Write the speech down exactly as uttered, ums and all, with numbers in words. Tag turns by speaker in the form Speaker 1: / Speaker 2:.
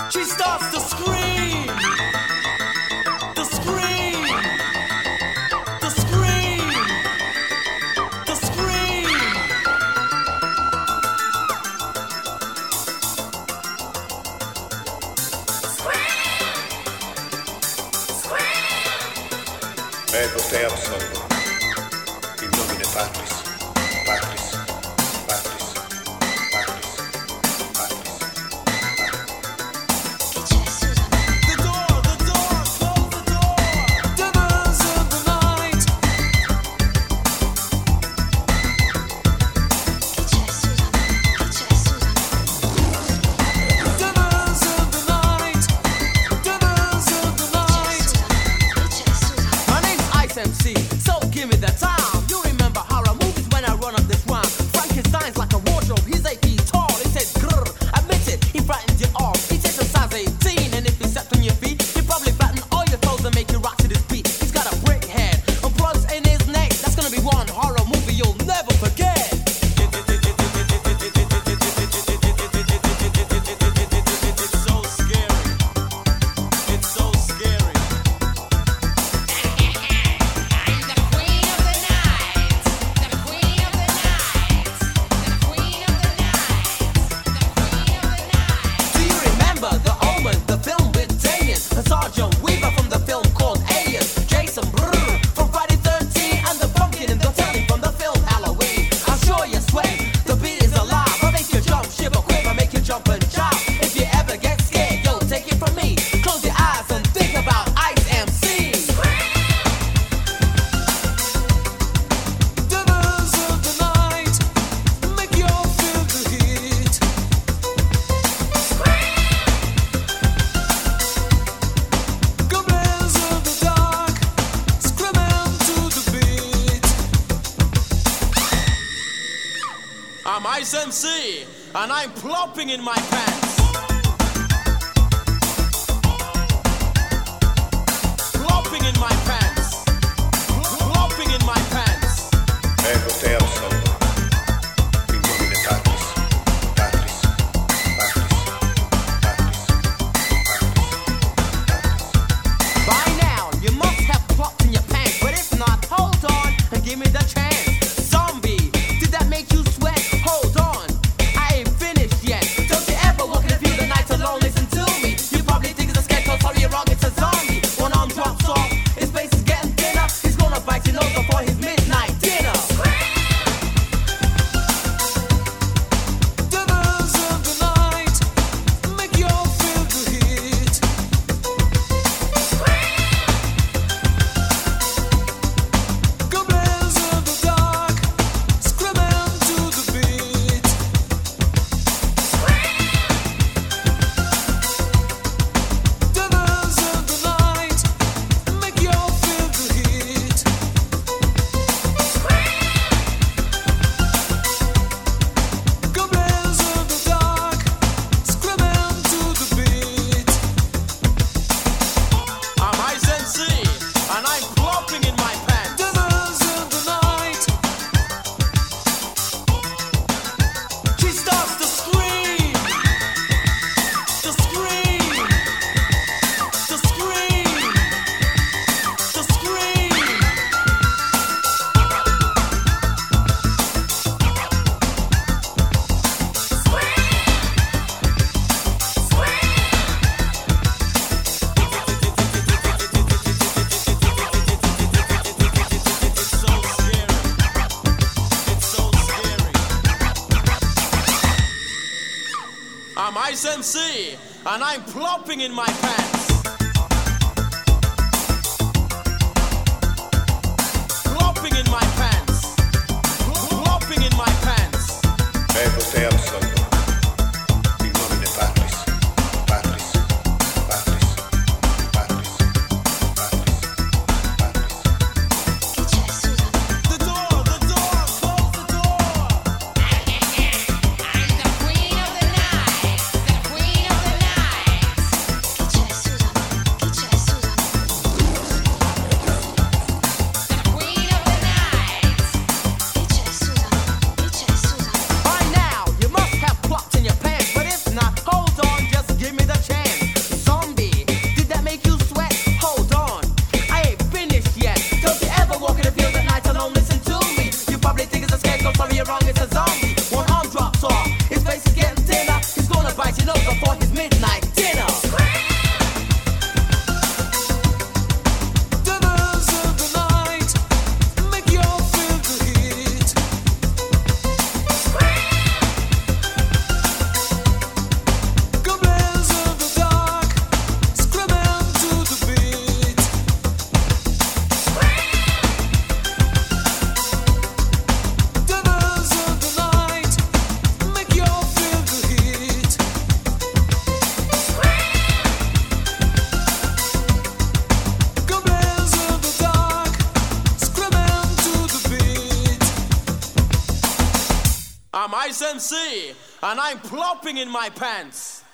Speaker 1: She starts to scream. To scream. To scream. To scream.
Speaker 2: Ego te absolvo, in nomine Patris, Patris, Patris, Patris, Patris.
Speaker 1: The door, the door, close the door. Devils of the night. Devils of the night. Devils of the night. My name's Ice M C, so give me the time. You remember horror movies when I run up this rhyme. Frankenstein's like a wardrobe, he's eight feet tall. He says grrr, admit it, he frightens you off. He takes a size eighteen, and if he steps on your feet, he probably flatten all your toes and make you rock to this beat. He's got a brick head, and plugs in his neck. That's gonna be one horror movie you'll never forget. It's so scary. It's so scary. Do you remember The Omen, the film with Damien and Sergeant Weaver from the film called Alien? Jason Brrr from Friday thirteen and the pumpkin in the telly from the film Halloween. I'm sure you sweat, the beat is alive. I'll make you jump, shiver, quiver, make you jump and shout. If you ever get scared, yo, take it from me. Close your eyes and think about Ice M C. Devils of the night, make you feel the heat. Goblins of the dark, screaming to the beat. I'm Ice M C, and I'm plopping in my pants. Plopping in my pants. Plopping in my pants.
Speaker 2: Ego te absolvo, in nomine Patris, Patris, Patris, Patris, Patris.
Speaker 1: By now, you must have plopped in your pants, but if not, hold on and give me the chance. Zombie, did that make you sweat? Hold on, I ain't finished yet. Don't you ever walk in the field of night alone? Listen to me. You probably think it's a scarecrow, sorry you're wrong, it's a zombie. One arm drops off, his face is getting thinner. He's gonna bite your nose before his midnight dinner. Devils of the night, make you feel the heat. Goblins of the dark, screaming to the beat. Devils of the night, make you feel the heat. Goblins of the dark, screaming to the beat. I'm Ice M C, and I'm plopping in my pants. Devils of the night. She starts to scream. To scream. To scream. To scream. It's so scary. It's so scary. I'm Ice M C, and I'm plopping in my pants. Plopping in my pants. Plopping in my pants.
Speaker 2: Ego te absolvo, in nomine Patris, Patris, Patris, Patris, Patris, Patris.
Speaker 1: The door, the door, close the door.
Speaker 3: I'm the queen of the night, the queen of the night.
Speaker 1: Ice M C, and I'm plopping in my pants.